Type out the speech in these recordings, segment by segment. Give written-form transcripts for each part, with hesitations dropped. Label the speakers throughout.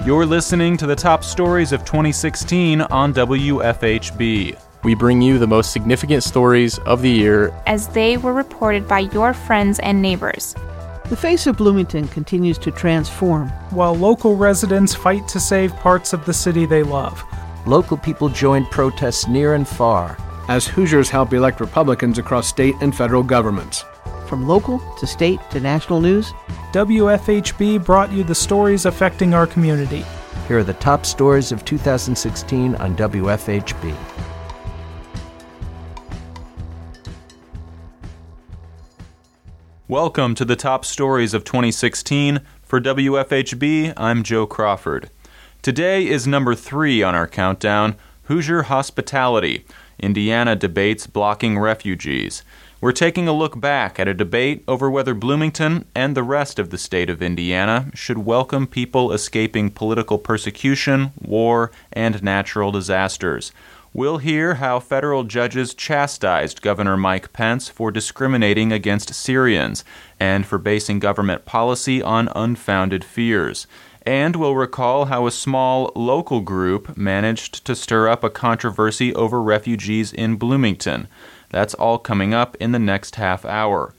Speaker 1: You're listening to the top stories of 2016 on WFHB.
Speaker 2: We bring you the most significant stories of the year
Speaker 3: as they were reported by your friends and neighbors.
Speaker 4: The face of Bloomington continues to transform,
Speaker 5: while local residents fight to save parts of the city they love.
Speaker 6: Local people joined protests near and far,
Speaker 7: as Hoosiers help elect Republicans across state and federal governments.
Speaker 4: From local to state to national news,
Speaker 5: WFHB brought you the stories affecting our community.
Speaker 6: Here are the top stories of 2016 on WFHB.
Speaker 1: Welcome to the top stories of 2016. For WFHB, I'm Joe Crawford. Today is number 3 on our countdown, Hoosier Hospitality. Indiana debates blocking refugees. We're taking a look back at a debate over whether Bloomington and the rest of the state of Indiana should welcome people escaping political persecution, war, and natural disasters. We'll hear how federal judges chastised Governor Mike Pence for discriminating against Syrians and for basing government policy on unfounded fears. And we'll recall how a small local group managed to stir up a controversy over refugees in Bloomington. That's all coming up in the next half hour.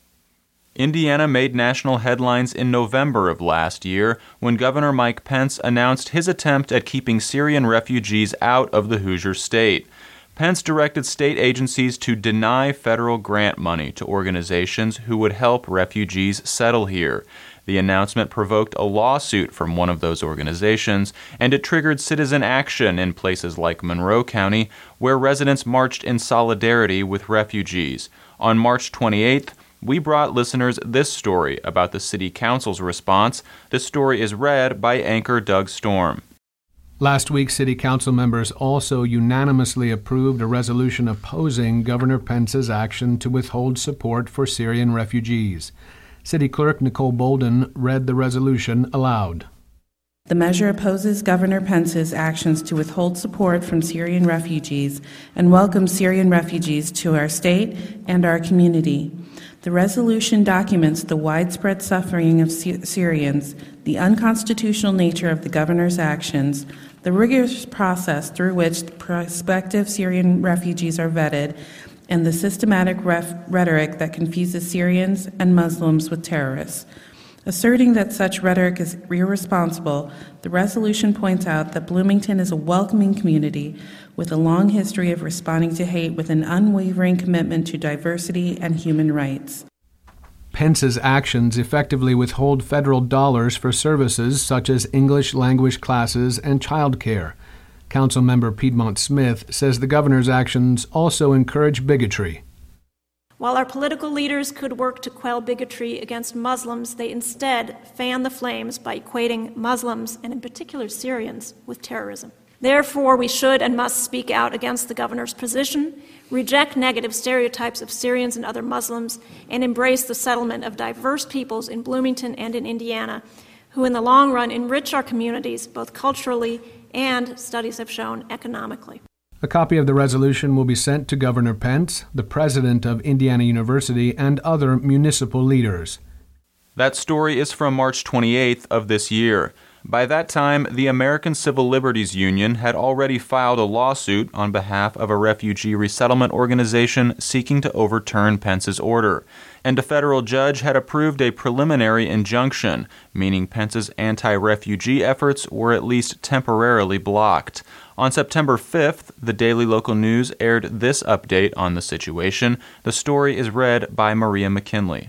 Speaker 1: Indiana made national headlines in November of last year when Governor Mike Pence announced his attempt at keeping Syrian refugees out of the Hoosier state. Pence directed state agencies to deny federal grant money to organizations who would help refugees settle here. The announcement provoked a lawsuit from one of those organizations, and it triggered citizen action in places like Monroe County, where residents marched in solidarity with refugees. On March 28th, we brought listeners this story about the City Council's response. This story is read by anchor Doug Storm.
Speaker 7: Last week, City Council members also unanimously approved a resolution opposing Governor Pence's action to withhold support for Syrian refugees. City Clerk Nicole Bolden read the resolution aloud.
Speaker 8: The measure opposes Governor Pence's actions to withhold support from Syrian refugees and welcomes Syrian refugees to our state and our community. The resolution documents the widespread suffering of Syrians, the unconstitutional nature of the governor's actions, the rigorous process through which the prospective Syrian refugees are vetted, and the systematic rhetoric that confuses Syrians and Muslims with terrorists. Asserting that such rhetoric is irresponsible, the resolution points out that Bloomington is a welcoming community with a long history of responding to hate with an unwavering commitment to diversity and human rights.
Speaker 7: Pence's actions effectively withhold federal dollars for services such as English language classes and child care. Councilmember Piedmont Smith says the governor's actions also encourage bigotry.
Speaker 9: While our political leaders could work to quell bigotry against Muslims, they instead fan the flames by equating Muslims, and in particular Syrians, with terrorism. Therefore, we should and must speak out against the governor's position, reject negative stereotypes of Syrians and other Muslims, and embrace the settlement of diverse peoples in Bloomington and in Indiana, who in the long run enrich our communities both culturally and, studies have shown, economically.
Speaker 7: A copy of the resolution will be sent to Governor Pence, the president of Indiana University, and other municipal leaders.
Speaker 1: That story is from March 28th of this year. By that time, the American Civil Liberties Union had already filed a lawsuit on behalf of a refugee resettlement organization seeking to overturn Pence's order, and a federal judge had approved a preliminary injunction, meaning Pence's anti-refugee efforts were at least temporarily blocked. On September 5th, the Daily Local News aired this update on the situation. The story is read by Maria McKinley.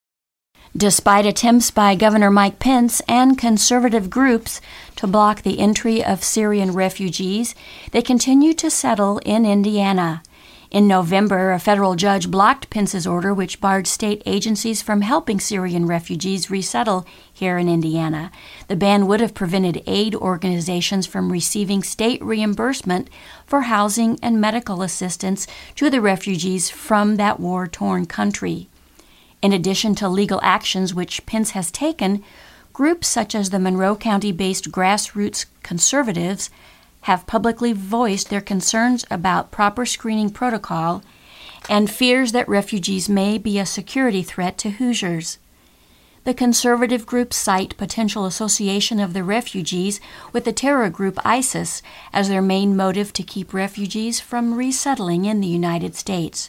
Speaker 10: Despite attempts by Governor Mike Pence and conservative groups to block the entry of Syrian refugees, they continue to settle in Indiana. In November, a federal judge blocked Pence's order which barred state agencies from helping Syrian refugees resettle here in Indiana. The ban would have prevented aid organizations from receiving state reimbursement for housing and medical assistance to the refugees from that war-torn country. In addition to legal actions which Pence has taken, groups such as the Monroe County-based Grassroots Conservatives have publicly voiced their concerns about proper screening protocol and fears that refugees may be a security threat to Hoosiers. The conservative groups cite potential association of the refugees with the terror group ISIS as their main motive to keep refugees from resettling in the United States.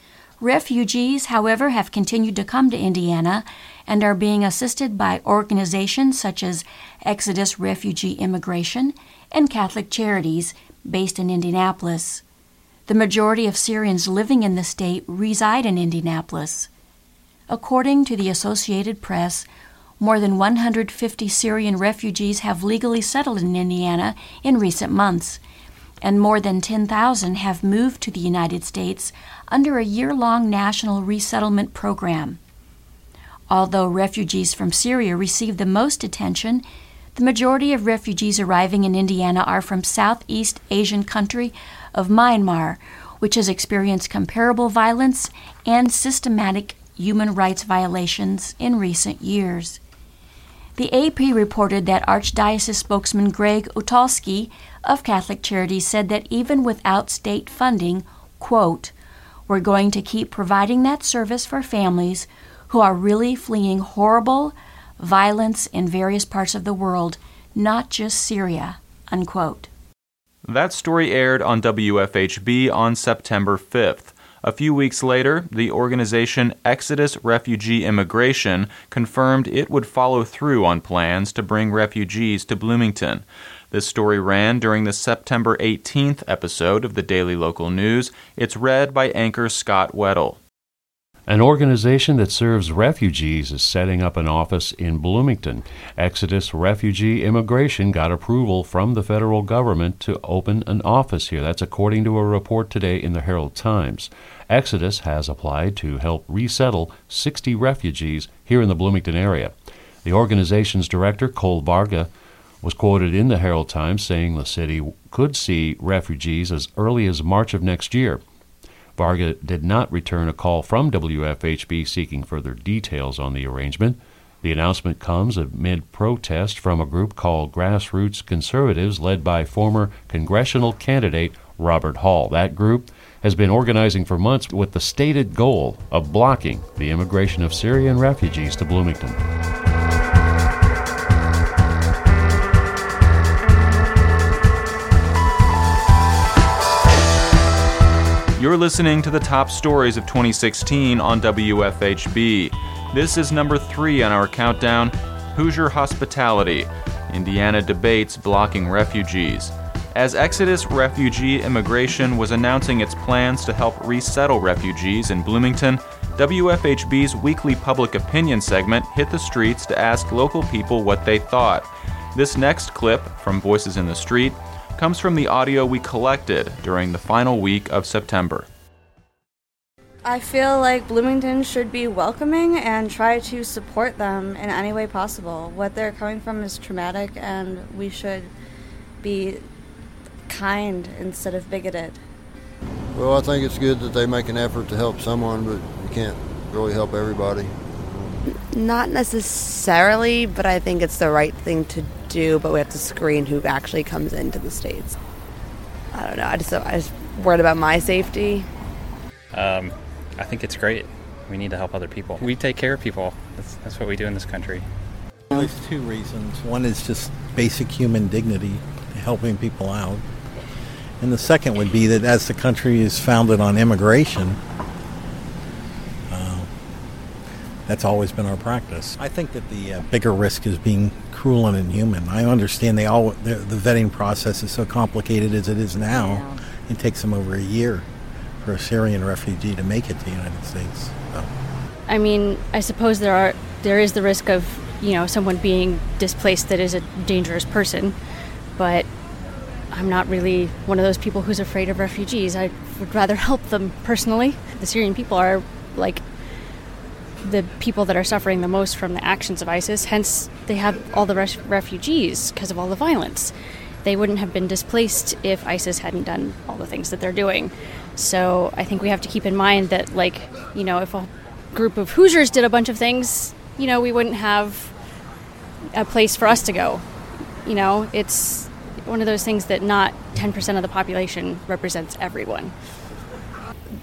Speaker 10: Refugees, however, have continued to come to Indiana and are being assisted by organizations such as Exodus Refugee Immigration and Catholic Charities based in Indianapolis. The majority of Syrians living in the state reside in Indianapolis. According to the Associated Press, more than 150 Syrian refugees have legally settled in Indiana in recent months, and more than 10,000 have moved to the United States under a year-long national resettlement program. Although refugees from Syria receive the most attention, the majority of refugees arriving in Indiana are from Southeast Asian country of Myanmar, which has experienced comparable violence and systematic human rights violations in recent years. The AP reported that Archdiocese spokesman Greg Utalski of Catholic Charities said that even without state funding, quote, "We're going to keep providing that service for families who are really fleeing horrible violence in various parts of the world, not just Syria," unquote.
Speaker 1: That story aired on WFHB on September 5th. A few weeks later, the organization Exodus Refugee Immigration confirmed it would follow through on plans to bring refugees to Bloomington. This story ran during the September 18th episode of the Daily Local News. It's read by anchor Scott Weddle.
Speaker 11: An organization that serves refugees is setting up an office in Bloomington. Exodus Refugee Immigration got approval from the federal government to open an office here. That's according to a report today in the Herald Times. Exodus has applied to help resettle 60 refugees here in the Bloomington area. The organization's director, Cole Varga, was quoted in the Herald Times saying the city could see refugees as early as March of next year. Varga did not return a call from WFHB seeking further details on the arrangement. The announcement comes amid protest from a group called Grassroots Conservatives led by former congressional candidate Robert Hall. That group has been organizing for months with the stated goal of blocking the immigration of Syrian refugees to Bloomington.
Speaker 1: You're listening to the top stories of 2016 on WFHB. This is number 3 on our countdown, Hoosier Hospitality. Indiana debates blocking refugees. As Exodus Refugee Immigration was announcing its plans to help resettle refugees in Bloomington, WFHB's weekly public opinion segment hit the streets to ask local people what they thought. This next clip from Voices in the Street comes from the audio we collected during the final week of September.
Speaker 12: I feel like Bloomington should be welcoming and try to support them in any way possible. What they're coming from is traumatic, and we should be kind instead of bigoted.
Speaker 13: Well, I think it's good that they make an effort to help someone, but you can't really help everybody.
Speaker 14: Not necessarily, but I think it's the right thing to do, but we have to screen who actually comes into the States. I don't know, I just worried about my safety.
Speaker 15: I think it's great. We need to help other people. We take care of people. That's what we do in this country.
Speaker 16: There's 2 reasons. One is just basic human dignity, helping people out. And the second would be that as the country is founded on immigration, that's always been our practice. I think that the bigger risk is being cruel and inhuman. I understand the vetting process is so complicated as it is now. It takes them over a year for a Syrian refugee to make it to the United States. So.
Speaker 17: I mean, I suppose there is the risk of, someone being displaced that is a dangerous person, but I'm not really one of those people who's afraid of refugees. I would rather help them personally. The Syrian people are the people that are suffering the most from the actions of ISIS, hence they have all the refugees because of all the violence. They wouldn't have been displaced if ISIS hadn't done all the things that they're doing. So I think we have to keep in mind that, if a group of Hoosiers did a bunch of things, we wouldn't have a place for us to go. It's one of those things that not 10% of the population represents everyone.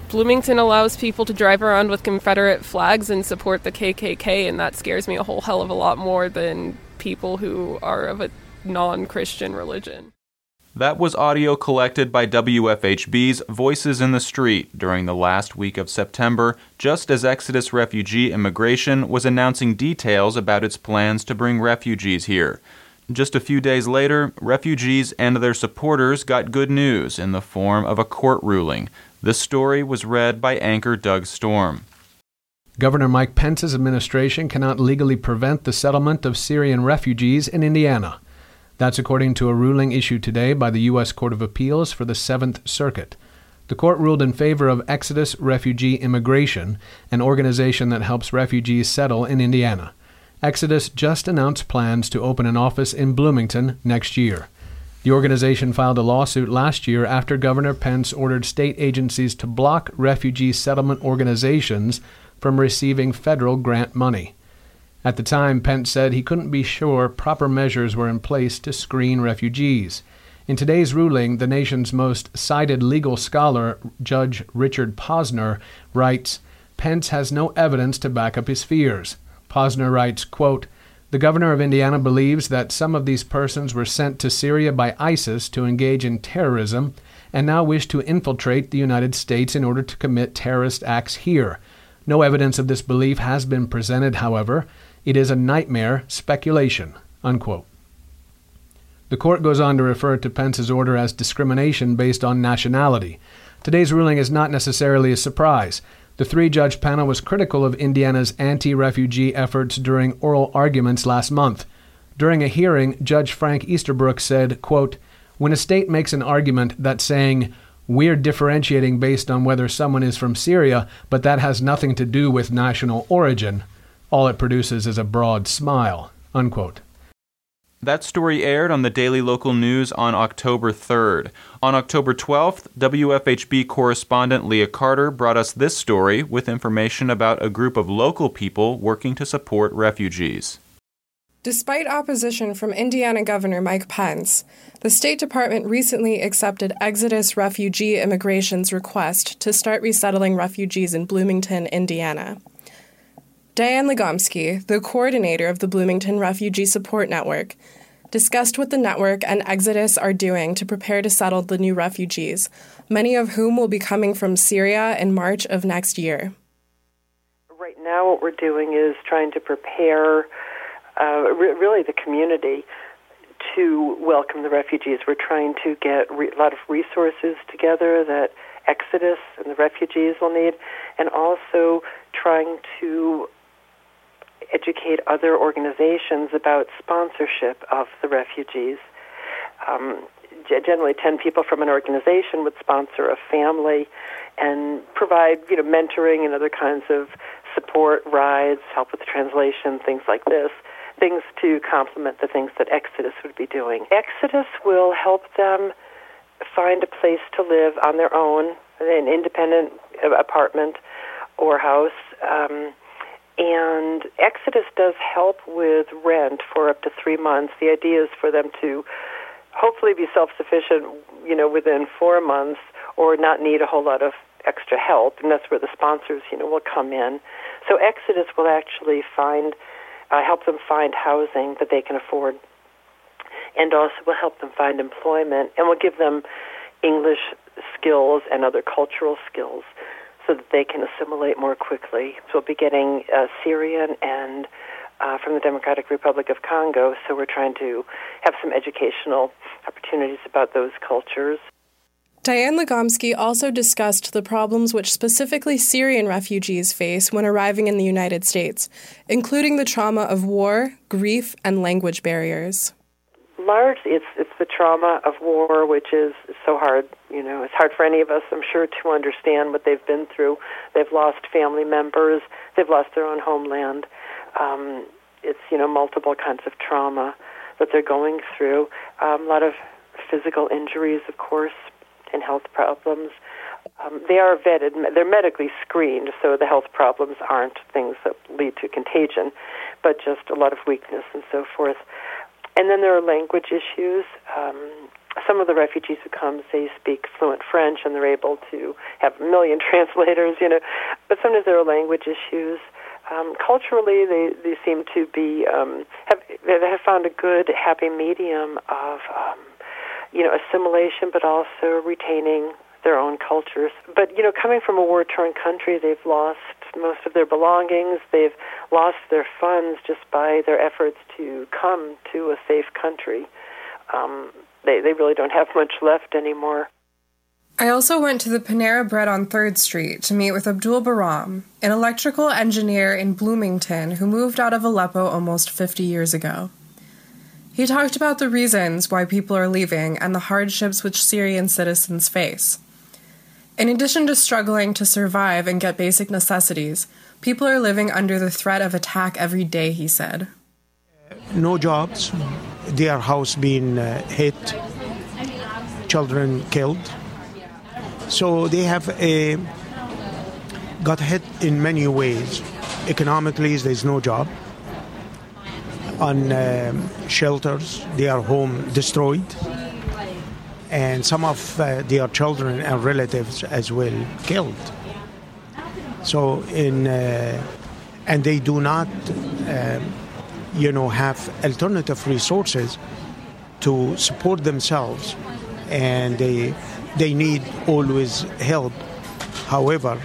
Speaker 18: Bloomington allows people to drive around with Confederate flags and support the KKK, and that scares me a whole hell of a lot more than people who are of a non-Christian religion.
Speaker 1: That was audio collected by WFHB's Voices in the Street during the last week of September, just as Exodus Refugee Immigration was announcing details about its plans to bring refugees here. Just a few days later, refugees and their supporters got good news in the form of a court ruling. This story was read by anchor Doug Storm.
Speaker 7: Governor Mike Pence's administration cannot legally prevent the settlement of Syrian refugees in Indiana. That's according to a ruling issued today by the U.S. Court of Appeals for the Seventh Circuit. The court ruled in favor of Exodus Refugee Immigration, an organization that helps refugees settle in Indiana. Exodus just announced plans to open an office in Bloomington next year. The organization filed a lawsuit last year after Governor Pence ordered state agencies to block refugee settlement organizations from receiving federal grant money. At the time, Pence said he couldn't be sure proper measures were in place to screen refugees. In today's ruling, the nation's most cited legal scholar, Judge Richard Posner, writes, Pence has no evidence to back up his fears. Posner writes, quote, the governor of Indiana believes that some of these persons were sent to Syria by ISIS to engage in terrorism and now wish to infiltrate the United States in order to commit terrorist acts here. No evidence of this belief has been presented, however. It is a nightmare speculation, unquote. The court goes on to refer to Pence's order as discrimination based on nationality. Today's ruling is not necessarily a surprise. The three-judge panel was critical of Indiana's anti-refugee efforts during oral arguments last month. During a hearing, Judge Frank Easterbrook said, quote, when a state makes an argument that's saying, we're differentiating based on whether someone is from Syria, but that has nothing to do with national origin, all it produces is a broad smile, unquote.
Speaker 1: That story aired on the Daily Local News on October 3rd. On October 12th, WFHB correspondent Leah Carter brought us this story with information about a group of local people working to support refugees.
Speaker 19: Despite opposition from Indiana Governor Mike Pence, the State Department recently accepted Exodus Refugee Immigration's request to start resettling refugees in Bloomington, Indiana. Diane Legomsky, the coordinator of the Bloomington Refugee Support Network, discussed what the network and Exodus are doing to prepare to settle the new refugees, many of whom will be coming from Syria in March of next year.
Speaker 20: Right now what we're doing is trying to prepare really the community to welcome the refugees. We're trying to get a lot of resources together that Exodus and the refugees will need, and also trying to educate other organizations about sponsorship of the refugees. Generally 10 people from an organization would sponsor a family and provide, mentoring and other kinds of support, rides, help with the translation, things like this, things to complement the things that Exodus would be doing. Exodus will help them find a place to live on their own, an independent apartment or house, and Exodus does help with rent for up to 3 months. The idea is for them to hopefully be self-sufficient, within 4 months, or not need a whole lot of extra help, and that's where the sponsors, will come in. So Exodus will actually help them find housing that they can afford, and also will help them find employment, and will give them English skills and other cultural skills so that they can assimilate more quickly. So we'll be getting Syrian and from the Democratic Republic of Congo, so we're trying to have some educational opportunities about those cultures.
Speaker 19: Diane Legomsky also discussed the problems which specifically Syrian refugees face when arriving in the United States, including the trauma of war, grief, and language barriers.
Speaker 20: Largely, it's the trauma of war, which is so hard. It's hard for any of us, I'm sure, to understand what they've been through. They've lost family members. They've lost their own homeland. It's, multiple kinds of trauma that they're going through. A lot of physical injuries, of course, and health problems. They are vetted. They're medically screened, so the health problems aren't things that lead to contagion, but just a lot of weakness and so forth. And then there are language issues. some of the refugees who come, say, speak fluent French, and they're able to have a million translators, but sometimes there are language issues. Culturally, they seem to be have found a good, happy medium of assimilation, but also retaining their own cultures. But coming from a war-torn country, they've lost most of their belongings. They've lost their funds just by their efforts to come to a safe country. They really don't have much left anymore.
Speaker 19: I also went to the Panera Bread on 3rd Street to meet with Abdul Baram, an electrical engineer in Bloomington who moved out of Aleppo almost 50 years ago. He talked about the reasons why people are leaving and the hardships which Syrian citizens face. In addition to struggling to survive and get basic necessities, people are living under the threat of attack every day, he said.
Speaker 21: No jobs, their house being hit, children killed. So they have got hit in many ways. Economically, there's no job. On shelters, their home destroyed. And some of their children and relatives as well killed. So and they do not, have alternative resources to support themselves, and they need always help. However,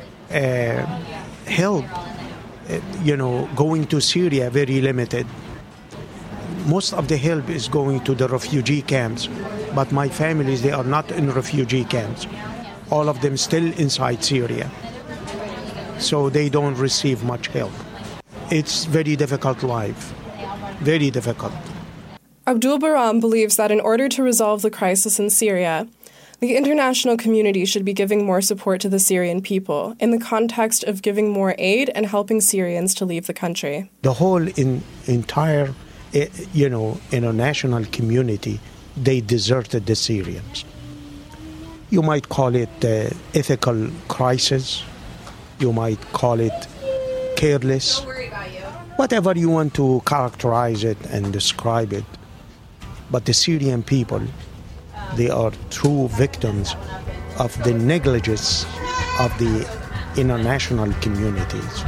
Speaker 21: help, going to Syria very limited. Most of the help is going to the refugee camps, but my families, they are not in refugee camps. All of them still inside Syria. So they don't receive much help. It's very difficult life, very difficult.
Speaker 19: Abdul Baram believes that in order to resolve the crisis in Syria, the international community should be giving more support to the Syrian people in the context of giving more aid and helping Syrians to leave the country.
Speaker 21: The whole entire international community, they deserted the Syrians. You might call it ethical crisis. You might call it careless. Whatever you want to characterize it and describe it. But the Syrian people, they are true victims of the negligence of the international communities.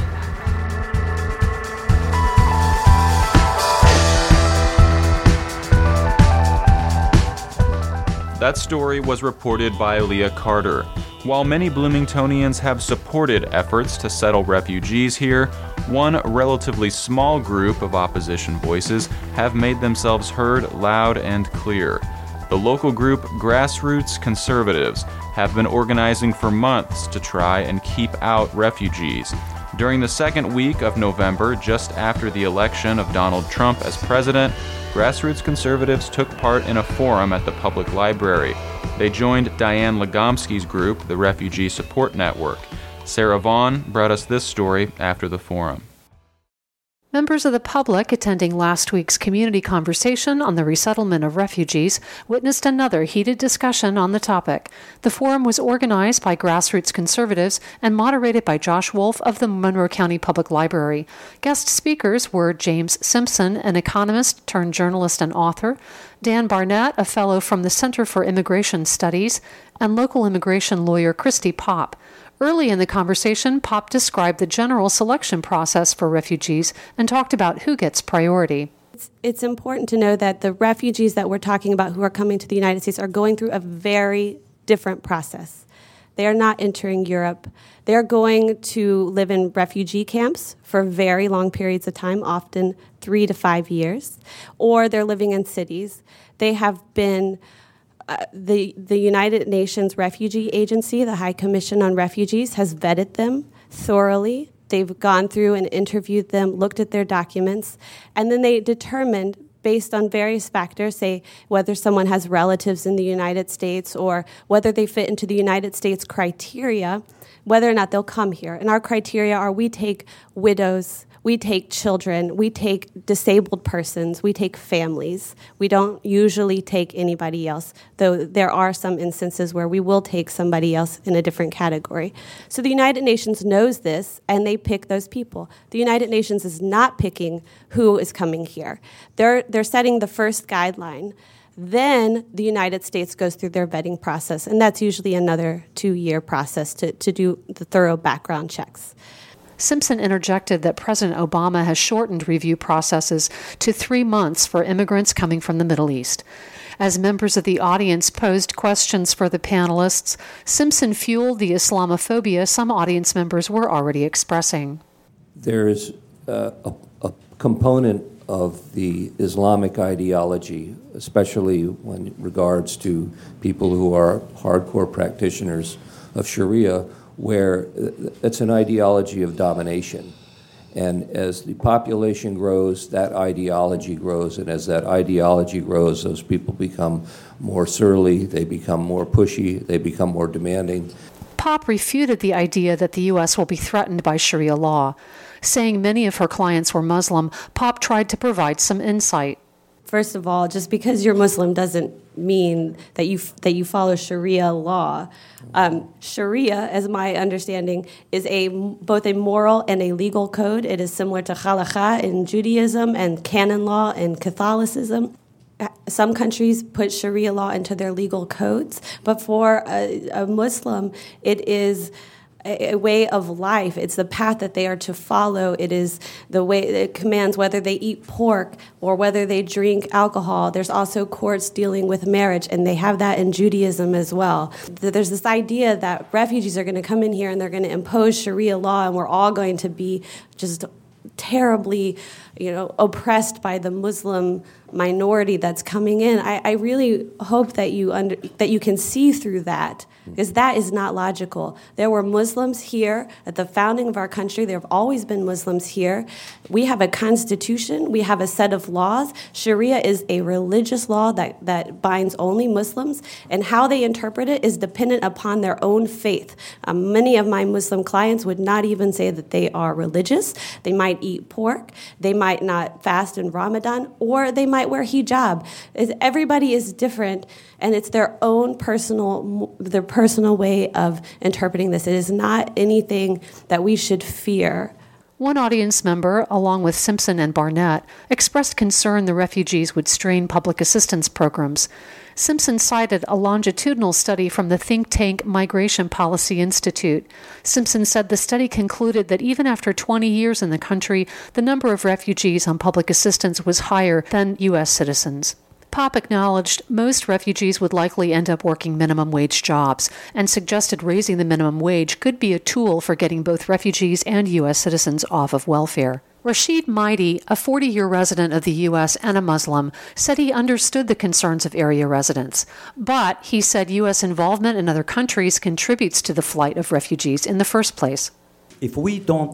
Speaker 1: That story was reported by Leah Carter. While many Bloomingtonians have supported efforts to settle refugees here, one relatively small group of opposition voices have made themselves heard loud and clear. The local group Grassroots Conservatives have been organizing for months to try and keep out refugees. During the second week of November, just after the election of Donald Trump as president, Grassroots Conservatives took part in a forum at the public library. They joined Diane Legomsky's group, the Refugee Support Network. Sarah Vaughn brought us this story after the forum.
Speaker 22: Members of the public attending last week's community conversation on the resettlement of refugees witnessed another heated discussion on the topic. The forum was organized by Grassroots Conservatives and moderated by Josh Wolf of the Monroe County Public Library. Guest speakers were James Simpson, an economist turned journalist and author, Dan Barnett, a fellow from the Center for Immigration Studies, and local immigration lawyer Christy Popp. Early in the conversation, Popp described the general selection process for refugees and talked about who gets priority.
Speaker 23: It's important to know that the refugees that we're talking about who are coming to the United States are going through a very different process. They are not entering Europe. They're going to live in refugee camps for very long periods of time, often 3 to 5 years, or they're living in cities. They have been the United Nations Refugee Agency, the High Commission on Refugees, has vetted them thoroughly. They've gone through and interviewed them, looked at their documents, and then they determined, based on various factors, say whether someone has relatives in the United States or whether they fit into the United States criteria, whether or not they'll come here. And our criteria are we take widows, we take children, we take disabled persons, we take families. We don't usually take anybody else, though there are some instances where we will take somebody else in a different category. So the United Nations knows this, and they pick those people. The United Nations is not picking who is coming here. They're setting the first guideline. Then the United States goes through their vetting process, and that's usually another 2-year process to do the thorough background checks.
Speaker 22: Simpson interjected that President Obama has shortened review processes to 3 months for immigrants coming from the Middle East. As members of the audience posed questions for the panelists, Simpson fueled the Islamophobia some audience members were already expressing.
Speaker 2: There's a component of the Islamic ideology, especially when it regards to people who are hardcore practitioners of Sharia, where it's an ideology of domination. And as the population grows, that ideology grows, and as that ideology grows, those people become more surly, they become more pushy, they become more demanding.
Speaker 22: Pop refuted the idea that the U.S. will be threatened by Sharia law. Saying many of her clients were Muslim, Pop tried to provide some insight.
Speaker 23: First of all, just because you're Muslim doesn't mean that you follow Sharia law. Sharia, as my understanding, is both a moral and a legal code. It is similar to halakha in Judaism and canon law in Catholicism. Some countries put Sharia law into their legal codes, but for a Muslim, it is a way of life. It's the path that they are to follow. It is the way it commands whether they eat pork or whether they drink alcohol. There's also courts dealing with marriage, and they have that in Judaism as well. There's this idea that refugees are going to come in here and they're going to impose Sharia law, and we're all going to be just terribly, oppressed by the Muslim minority that's coming in. I really hope that you can see through that, because that is not logical. There were Muslims here at the founding of our country. There have always been Muslims here. We have a constitution. We have a set of laws. Sharia is a religious law that binds only Muslims, and how they interpret it is dependent upon their own faith. Many of my Muslim clients would not even say that they are religious. They might eat pork. They might not fast in Ramadan, or they might wear hijab. Everybody is different, and it's their own personal way of interpreting this. It is not anything that we should fear.
Speaker 22: One audience member, along with Simpson and Barnett, expressed concern the refugees would strain public assistance programs. Simpson cited a longitudinal study from the think tank Migration Policy Institute. Simpson said the study concluded that even after 20 years in the country, the number of refugees on public assistance was higher than U.S. citizens. Pop acknowledged most refugees would likely end up working minimum wage jobs and suggested raising the minimum wage could be a tool for getting both refugees and U.S. citizens off of welfare. Rashid Maidi, a 40-year resident of the U.S. and a Muslim, said he understood the concerns of area residents. But he said U.S. involvement in other countries contributes to the flight of refugees in the first place.
Speaker 3: If we don't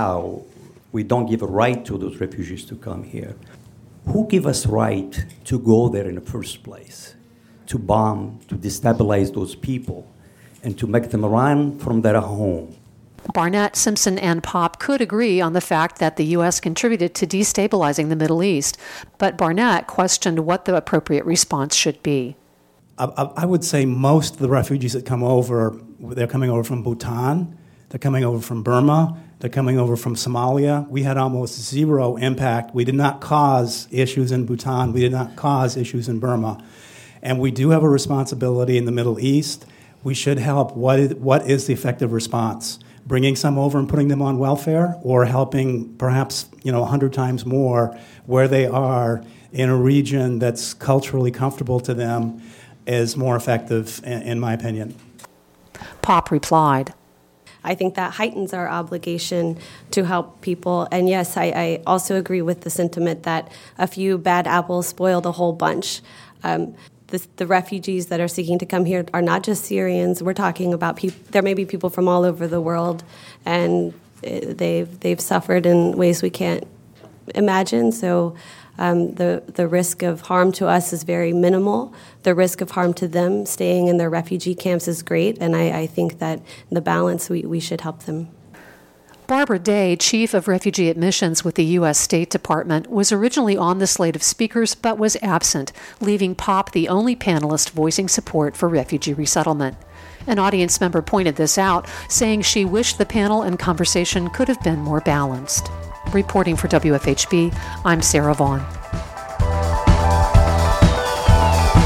Speaker 3: give a right to those refugees to come here, who give us right to go there in the first place? To bomb, to destabilize those people, and to make them run from their home.
Speaker 22: Barnett, Simpson, and Pop could agree on the fact that the U.S. contributed to destabilizing the Middle East, but Barnett questioned what the appropriate response should be.
Speaker 4: I would say most of the refugees that come over, they're coming over from Bhutan, they're coming over from Burma, they're coming over from Somalia. We had almost zero impact. We did not cause issues in Bhutan. We did not cause issues in Burma. And we do have a responsibility in the Middle East. We should help. What is the effective response? Bringing some over and putting them on welfare, or helping perhaps 100 times more where they are in a region that's culturally comfortable to them is more effective, in my opinion.
Speaker 22: Pop replied,
Speaker 23: I think that heightens our obligation to help people. And yes, I also agree with the sentiment that a few bad apples spoil the whole bunch. The refugees that are seeking to come here are not just Syrians. We're talking about there may be people from all over the world, and they've suffered in ways we can't imagine. So the risk of harm to us is very minimal. The risk of harm to them staying in their refugee camps is great, and I think that in the balance we should help them.
Speaker 22: Barbara Day, Chief of Refugee Admissions with the U.S. State Department, was originally on the slate of speakers but was absent, leaving Pop the only panelist voicing support for refugee resettlement. An audience member pointed this out, saying she wished the panel and conversation could have been more balanced. Reporting for WFHB, I'm Sarah Vaughn.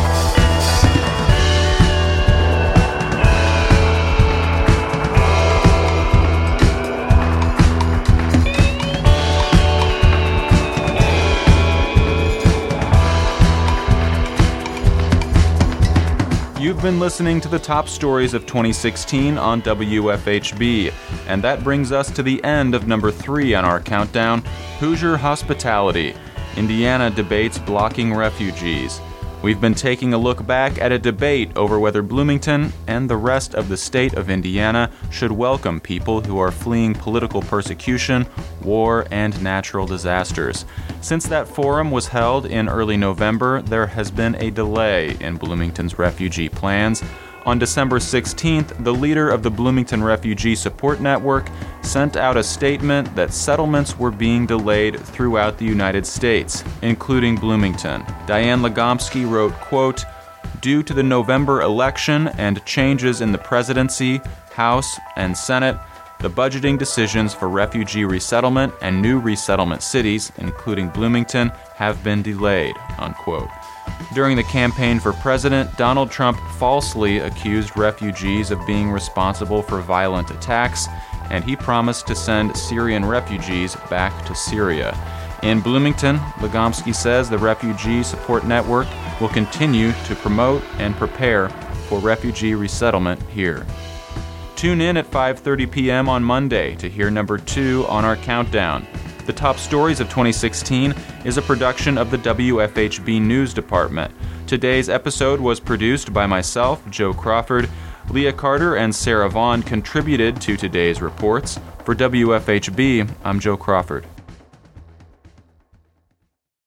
Speaker 1: You've been listening to the top stories of 2016 on WFHB, and that brings us to the end of number 3 on our countdown, Hoosier Hospitality. Indiana debates blocking refugees. We've been taking a look back at a debate over whether Bloomington and the rest of the state of Indiana should welcome people who are fleeing political persecution, war, and natural disasters. Since that forum was held in early November, there has been a delay in Bloomington's refugee plans. On December 16th, the leader of the Bloomington Refugee Support Network sent out a statement that settlements were being delayed throughout the United States, including Bloomington. Diane Legomsky wrote, quote, "Due to the November election and changes in the presidency, House, and Senate, the budgeting decisions for refugee resettlement and new resettlement cities, including Bloomington, have been delayed," unquote. During the campaign for president, Donald Trump falsely accused refugees of being responsible for violent attacks, and he promised to send Syrian refugees back to Syria. In Bloomington, Legomsky says the Refugee Support Network will continue to promote and prepare for refugee resettlement here. Tune in at 5:30 p.m. on Monday to hear number 2 on our countdown. The Top Stories of 2016 is a production of the WFHB News Department. Today's episode was produced by myself, Joe Crawford. Leah Carter and Sarah Vaughn contributed to today's reports. For WFHB, I'm Joe Crawford.